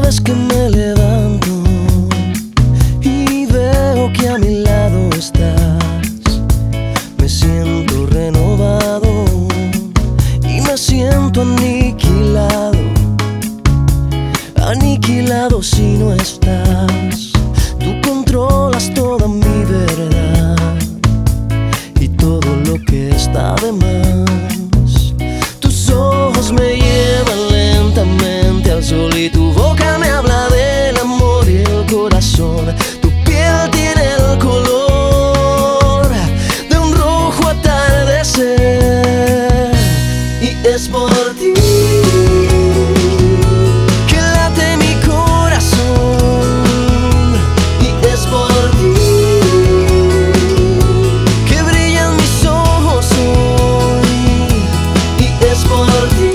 vez que me levanto y veo que a mi lado estás, me siento renovado y me siento aniquilado, aniquilado si no estás. Tú controlas toda mi verdad y todo lo que está de más. Tus ojos me llevan lentamente al sol y tu boca me habla del amor y el corazón. Tu piel tiene el color de un rojo atardecer y es por ti que late mi corazón, y es por ti que brillan mis ojos hoy, y es por ti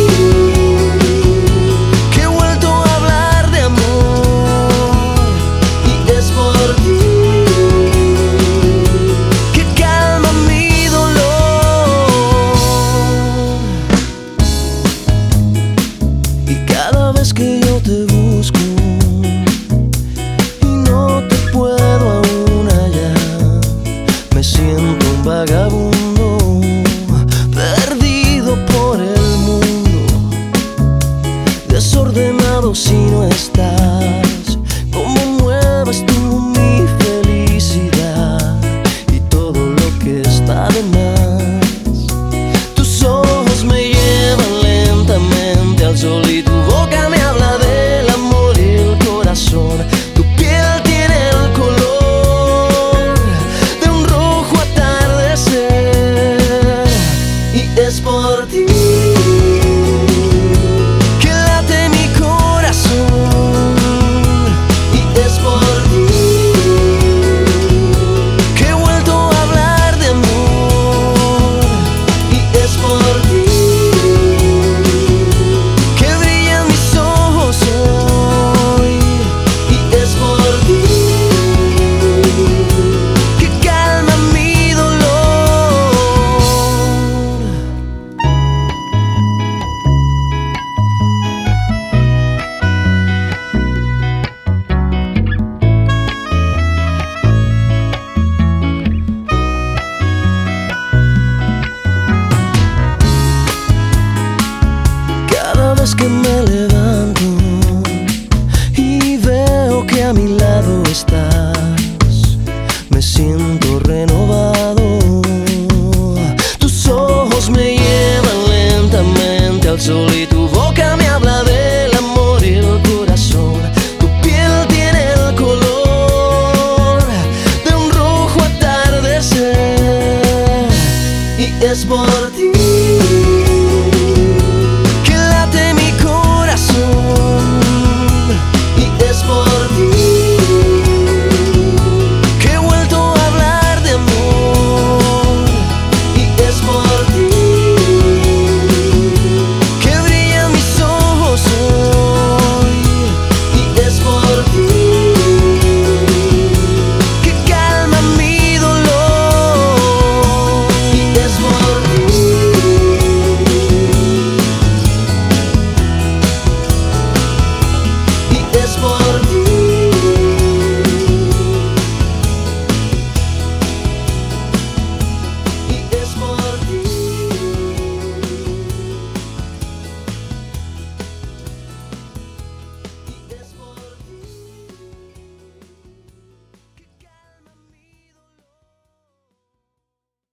que he vuelto a hablar de amor, y es por ti que calma mi dolor. Y cada vez que yo te busco y no te puedo aún hallar, me siento un vagabundo perdido por el mundo, desordenado si no estás. Cómo mueves tú mi felicidad y todo lo que está de más. Tus ojos me llevan lentamente al sol y tu boca me habla del amor y el corazón. Tu piel tiene el color de un rojo atardecer y es por ti que late mi corazón, y es por ti que he vuelto a hablar de amor, y es por ti que brillan mis ojos hoy, y es por ti que calma mi dolor. Cada vez que me levanto y veo que a mi lado estás, me siento renovado. Tus ojos me llevan lentamente al sol